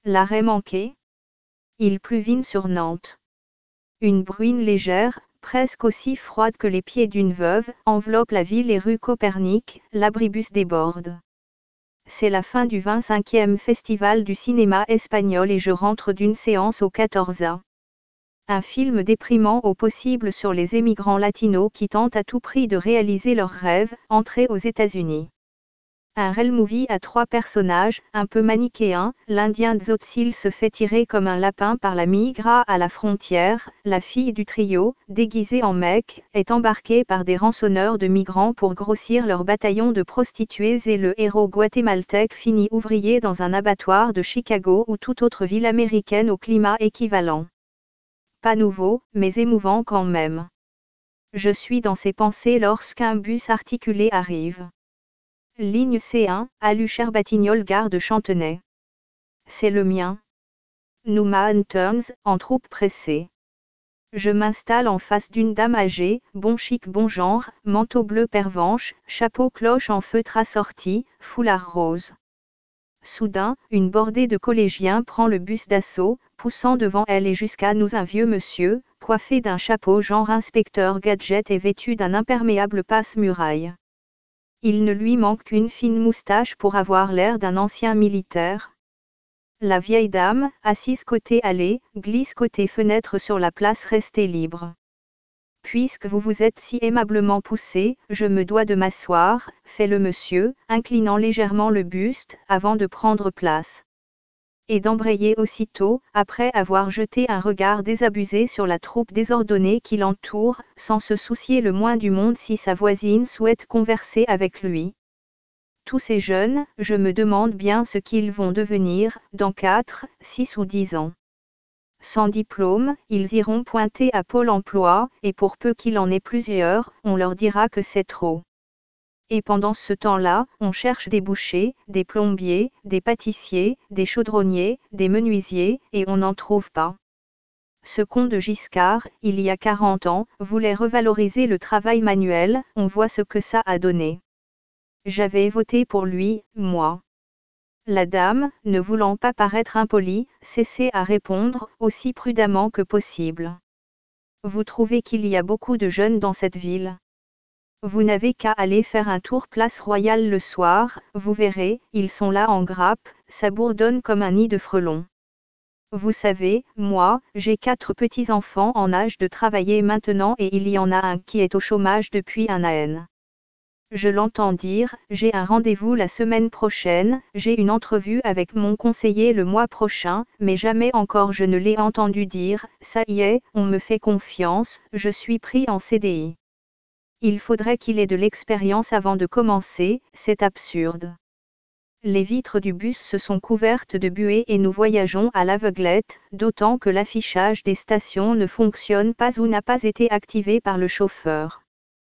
L'arrêt manqué. Il pluvine sur Nantes. Une bruine légère, presque aussi froide que les pieds d'une veuve, enveloppe la ville et rue Copernic, l'abribus déborde. C'est la fin du 25e festival du cinéma espagnol et je rentre d'une séance au 14A. Un film déprimant au possible sur les émigrants latinos qui tentent à tout prix de réaliser leurs rêves, entrer aux États-Unis. Un real movie à 3 personnages, un peu manichéen, l'Indien Tzotzil se fait tirer comme un lapin par la migra à la frontière, la fille du trio, déguisée en mec, est embarquée par des rançonneurs de migrants pour grossir leur bataillon de prostituées et le héros guatémaltèque finit ouvrier dans un abattoir de Chicago ou toute autre ville américaine au climat équivalent. Pas nouveau, mais émouvant quand même. Je suis dans ses pensées lorsqu'un bus articulé arrive. Ligne C1, Alucher-Batignolles gare de Chantenay. C'est le mien. Numa Turns, en troupe pressée. Je m'installe en face d'une dame âgée, bon chic bon genre, manteau bleu pervenche, chapeau cloche en feutre assorti, foulard rose. Soudain, une bordée de collégiens prend le bus d'assaut, poussant devant elle et jusqu'à nous un vieux monsieur, coiffé d'un chapeau genre inspecteur gadget et vêtu d'un imperméable passe-muraille. Il ne lui manque qu'une fine moustache pour avoir l'air d'un ancien militaire. La vieille dame, assise côté allée, glisse côté fenêtre sur la place restée libre. Puisque vous vous êtes si aimablement poussé, je me dois de m'asseoir, fait le monsieur, inclinant légèrement le buste, avant de prendre place. Et d'embrayer aussitôt, après avoir jeté un regard désabusé sur la troupe désordonnée qui l'entoure, sans se soucier le moins du monde si sa voisine souhaite converser avec lui. Tous ces jeunes, je me demande bien ce qu'ils vont devenir, dans 4, 6 ou 10 ans. Sans diplôme, ils iront pointer à Pôle emploi, et pour peu qu'il en ait plusieurs, on leur dira que c'est trop. Et pendant ce temps-là, on cherche des bouchers, des plombiers, des pâtissiers, des chaudronniers, des menuisiers, et on n'en trouve pas. Ce con de Giscard, il y a 40 ans, voulait revaloriser le travail manuel, on voit ce que ça a donné. J'avais voté pour lui, moi. La dame, ne voulant pas paraître impolie, cessait à répondre, aussi prudemment que possible. Vous trouvez qu'il y a beaucoup de jeunes dans cette ville ? Vous n'avez qu'à aller faire un tour place Royale le soir, vous verrez, ils sont là en grappe, ça bourdonne comme un nid de frelons. Vous savez, moi, j'ai 4 petits-enfants en âge de travailler maintenant et il y en a un qui est au chômage depuis un an. Je l'entends dire, j'ai un rendez-vous la semaine prochaine, j'ai une entrevue avec mon conseiller le mois prochain, mais jamais encore je ne l'ai entendu dire, ça y est, on me fait confiance, je suis pris en CDI. Il faudrait qu'il ait de l'expérience avant de commencer, c'est absurde. Les vitres du bus se sont couvertes de buée et nous voyageons à l'aveuglette, d'autant que l'affichage des stations ne fonctionne pas ou n'a pas été activé par le chauffeur.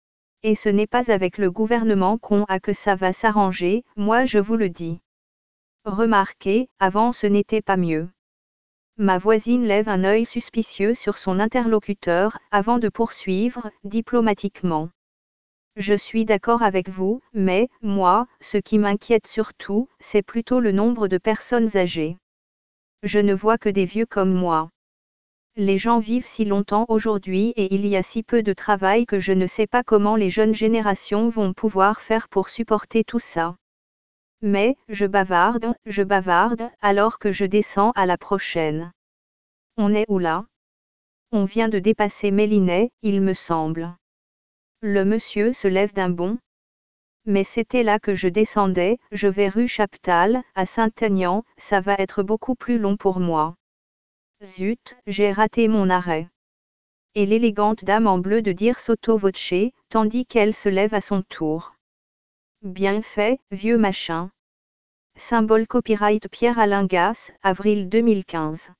Et ce n'est pas avec le gouvernement qu'on a que ça va s'arranger, moi je vous le dis. Remarquez, avant ce n'était pas mieux. Ma voisine lève un œil suspicieux sur son interlocuteur, avant de poursuivre, diplomatiquement. Je suis d'accord avec vous, mais, moi, ce qui m'inquiète surtout, c'est plutôt le nombre de personnes âgées. Je ne vois que des vieux comme moi. Les gens vivent si longtemps aujourd'hui et il y a si peu de travail que je ne sais pas comment les jeunes générations vont pouvoir faire pour supporter tout ça. Mais, je bavarde, alors que je descends à la prochaine. On est où là ? On vient de dépasser Mélinet, il me semble. Le monsieur se lève d'un bond. Mais c'était là que je descendais, je vais rue Chaptal, à Saint-Aignan, ça va être beaucoup plus long pour moi. Zut, j'ai raté mon arrêt. Et l'élégante dame en bleu de dire sotto voce, tandis qu'elle se lève à son tour. Bien fait, vieux machin. Symbole copyright Pierre Alain Gasse, avril 2015.